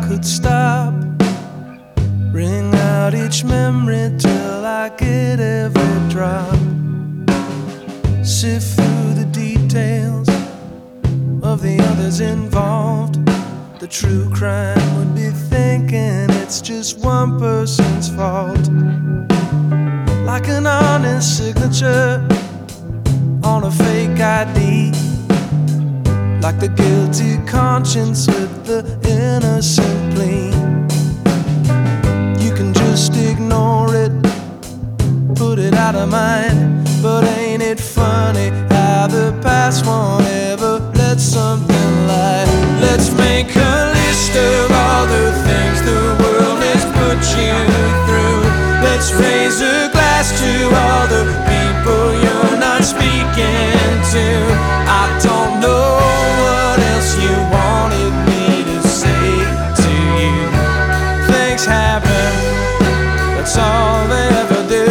could stop, ring out each memory till I get every drop, sift through the details of the others involved. The true crime would be thinking it's just one person's fault. Like an honest signature on a fake ID, like the guilty conscience with the innocent plea. You can just ignore it, put it out of mind. But ain't it funny how the past won't ever let something lie? Let's make a list of all the things the world has put you through. Let's raise a glass to all the people you're not speaking to. I don't know what else you wanted me to say to you. Things happen, that's all they ever do.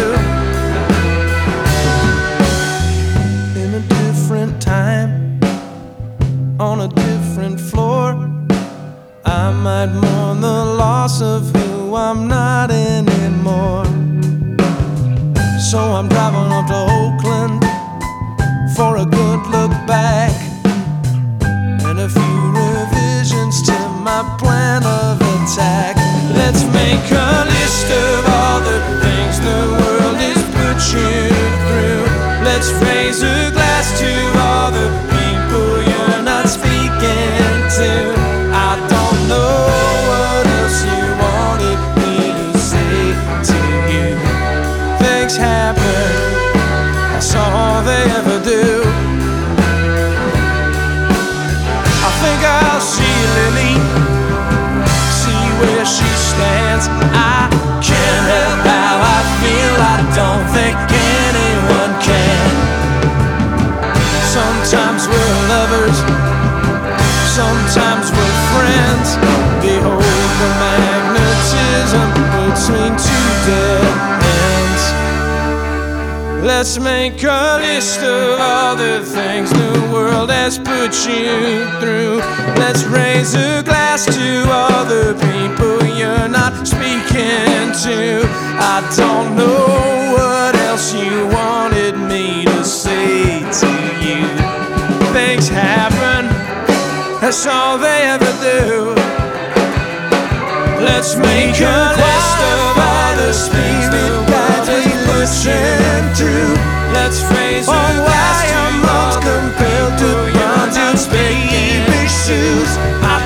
In a different time, on a different floor, I might mourn the loss of who I'm not anymore. So I'm driving up to Oakland for a good look back and a few revisions to my plan of attack. Let's make a list of all the things the world has put you through. Let's raise a glass to all the people you're not speaking to. I don't know what else you wanted me to say to you. Things happen, that's all they ever do. I think I'll see Lily, see where she stands. I can't help how I feel, I don't think anyone can. Sometimes we're lovers, sometimes we're friends. Behold the magnetism between two dead ends. Let's make a list of all the things the world has put you through. Let's raise a glass to all the people you're not speaking to. I don't know what else you wanted me to say to you. Things happen, that's all they ever do. Let's make a list of all the things the world has put you through. Let's raise a glass to all the people you're not speaking to. I